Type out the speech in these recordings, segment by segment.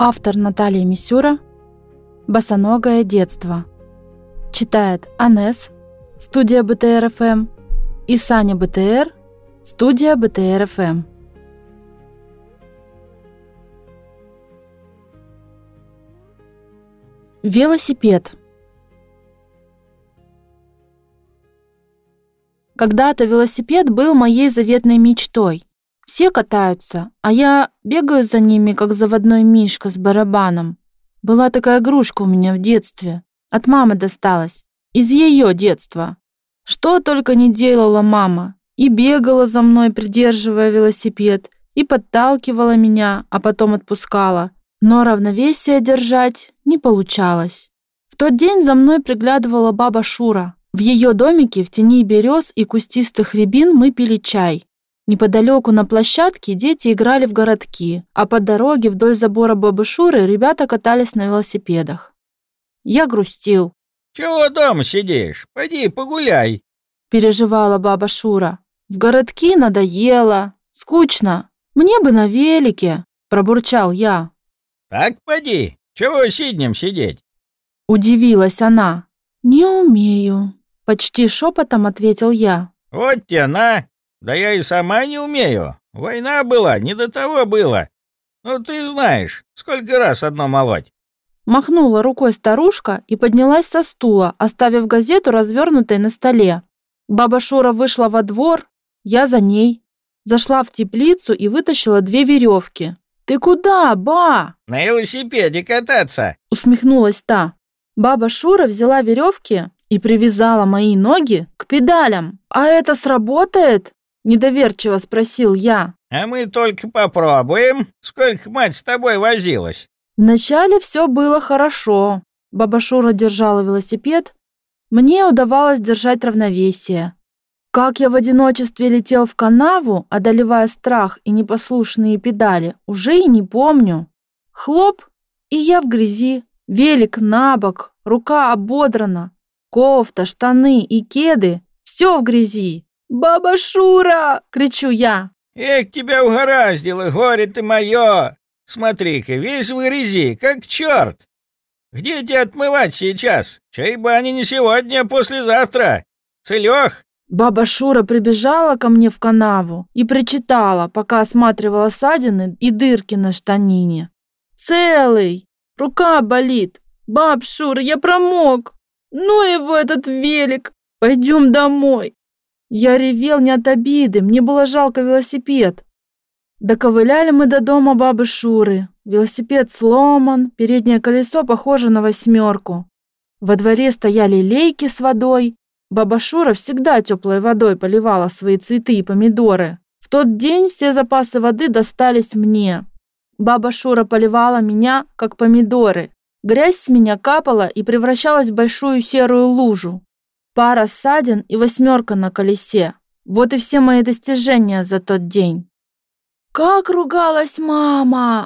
Автор Наталья Мисюра. Босоногое детство. Читает Анес, студия БТР-ФМ, и Саня БТР, студия БТР-ФМ. Велосипед. Когда-то велосипед был моей заветной мечтой. Все катаются, а я бегаю за ними, как заводной мишка с барабаном. Была такая игрушка у меня в детстве. От мамы досталась. Из ее детства. Что только не делала мама. И бегала за мной, придерживая велосипед, и подталкивала меня, а потом отпускала. Но равновесие держать не получалось. В тот день за мной приглядывала баба Шура. В ее домике в тени берез и кустистых рябин мы пили чай. Неподалеку на площадке дети играли в городки, а по дороге вдоль забора бабы Шуры ребята катались на велосипедах. Я грустил. «Чего дома сидишь? Пойди погуляй», — переживала баба Шура. «В городки надоело, скучно. Мне бы на велике», — пробурчал я. «Так поди, чего сиднем сидеть?» — удивилась она. «Не умею», — почти шепотом ответил я. «Вот те на! Да я и сама не умею. Война была, не до того было. Ну ты знаешь, сколько раз одно молоть». Махнула рукой старушка и поднялась со стула, оставив газету развернутой на столе. Баба Шура вышла во двор, я за ней. Зашла в теплицу и вытащила 2 веревки. «Ты куда, ба?» «На велосипеде кататься», — усмехнулась та. Баба Шура взяла веревки и привязала мои ноги к педалям. «А это сработает?» — недоверчиво спросил я. «А мы только попробуем. Сколько мать с тобой возилась?» Вначале все было хорошо. Баба Шура держала велосипед. Мне удавалось держать равновесие. Как я в одиночестве летел в канаву, одолевая страх и непослушные педали, уже и не помню. Хлоп, и я в грязи. Велик на бок, рука ободрана. Кофта, штаны и кеды — все в грязи. «Баба Шура!» — кричу я. «Эх, тебя угораздило, горе ты мое! Смотри-ка, весь в грязи, как черт! Где тебе отмывать сейчас? Чай бани не сегодня, а послезавтра. Целёх!» Баба Шура прибежала ко мне в канаву и причитала, пока осматривала ссадины и дырки на штанине. «Целый! Рука болит! Баб Шура, я промок! Ну его этот велик! Пойдем домой!» Я ревел не от обиды, мне было жалко велосипед. Доковыляли мы до дома бабы Шуры. Велосипед сломан, переднее колесо похоже на 8. Во дворе стояли лейки с водой. Баба Шура всегда теплой водой поливала свои цветы и помидоры. В тот день все запасы воды достались мне. Баба Шура поливала меня, как помидоры. Грязь с меня капала и превращалась в большую серую лужу. Пара ссадин и 8 на колесе. Вот и все мои достижения за тот день. Как ругалась мама!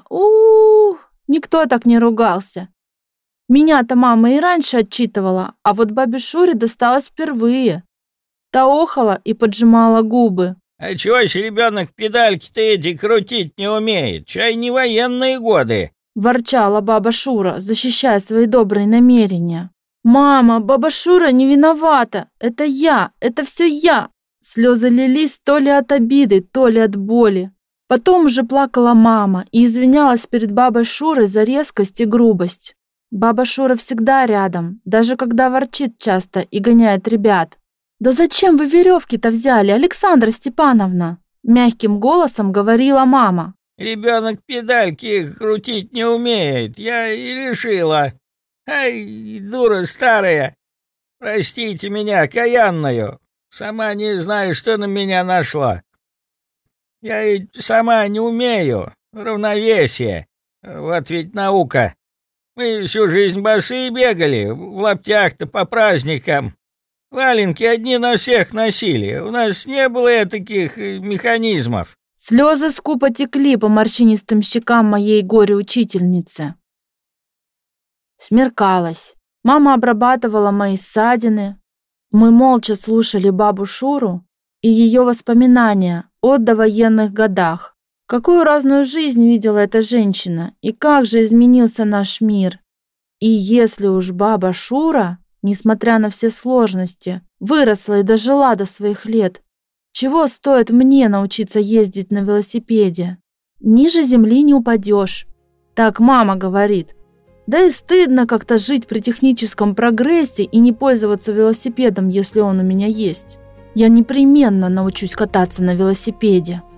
Никто так не ругался. Меня-то мама и раньше отчитывала, а вот бабе Шуре досталось впервые. Та охала и поджимала губы. «А чего ж ребенок педальки-то эти крутить не умеет? Чай не военные годы!» — ворчала баба Шура, защищая свои добрые намерения. «Мама, баба Шура не виновата. Это я, это все я». Слезы лились то ли от обиды, то ли от боли. Потом уже плакала мама и извинялась перед бабой Шурой за резкость и грубость. Баба Шура всегда рядом, даже когда ворчит часто и гоняет ребят. «Да зачем вы веревки-то взяли, Александра Степановна?» Мягким голосом говорила мама. «Ребенок педальки крутить не умеет, я и решила. Ай, дура старая, простите меня, окаянную. Сама не знаю, что на меня нашло. Я и сама не умею. Равновесие. Вот ведь наука. Мы всю жизнь босые бегали, в лаптях-то по праздникам. Валенки одни на всех носили. У нас не было таких механизмов». Слезы скупо текли по морщинистым щекам моей горе-учительницы. Смеркалось. Мама обрабатывала мои ссадины. Мы молча слушали бабу Шуру и ее воспоминания о довоенных годах. Какую разную жизнь видела эта женщина, и как же изменился наш мир. И если уж баба Шура, несмотря на все сложности, выросла и дожила до своих лет, чего стоит мне научиться ездить на велосипеде? Ниже земли не упадешь. Так мама говорит. Да и стыдно как-то жить при техническом прогрессе и не пользоваться велосипедом, если он у меня есть. Я непременно научусь кататься на велосипеде.